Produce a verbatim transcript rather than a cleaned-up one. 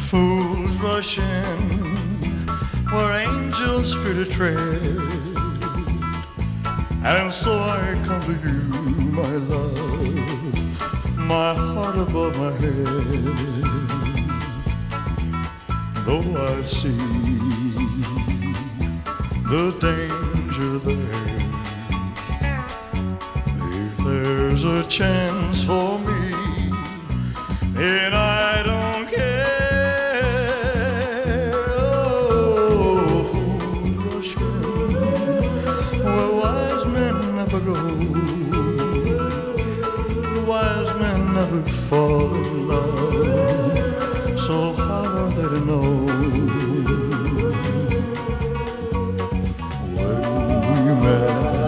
Fools rush in where angels fear to tread, and so I come to you, my love, my heart above my head. Though I see the danger there, if there's a chance for me, and I don't care. Oh, fools rush in where wise men never go. Wise men never fall in love, so how are they to know